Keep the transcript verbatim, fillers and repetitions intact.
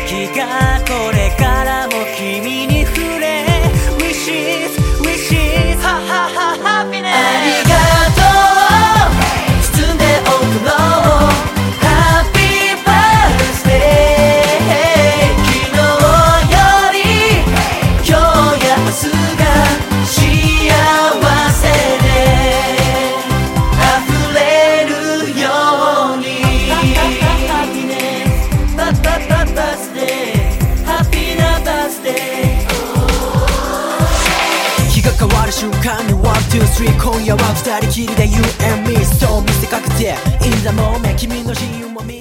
日がこれからも君に触れ Wishes, wishes, ha ha ha happiness ありがとう包んでおくの Happy birthday 昨日より今日や明日が幸せで溢れるようにバッバッバッバースデーハッピーなバースデー日が変わる瞬間にワン、ツー、スリー今夜は二人きりで You and me そう見せかけて In the moment 君の自由も見